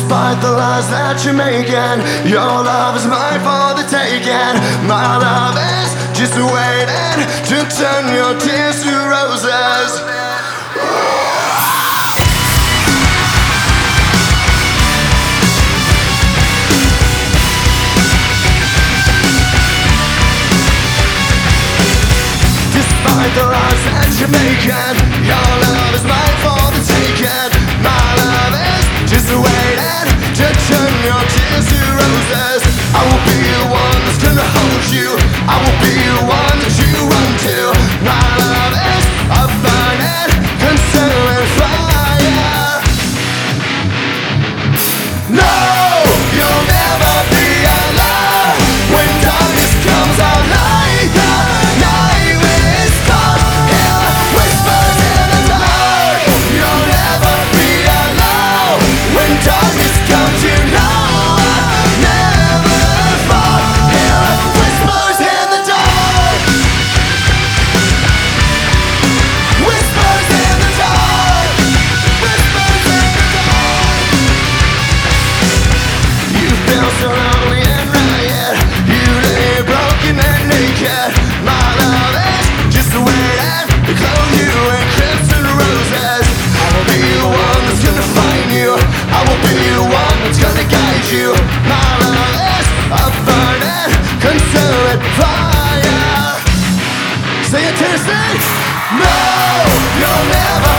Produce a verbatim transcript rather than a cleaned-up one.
Despite the lies that you're making, your love is mine for the taking. My love is just waiting to turn your tears to roses. Despite the lies that you're making, your love is mine for the taking. My love is just waiting to turn your tears to roses. I will be the one that's gonna hold you. I will be the one that you run to. My love is a burning, consuming fire. No, you'll never be alone when darkness comes out like the night is dark. Hear whispers in the dark. You'll never be alone when darkness comes. You know I never fall. Hear whispers in the dark. Whispers in the dark. Whispers in the dark. You feel so lonely and riot. You lay broken and naked. My love is just waiting to clothe you in crimson roses. I will be the one that's gonna find you. I will be the one that's gonna guide you. My love is a burning, consuming fire. Say it, Tennessee. No, you'll never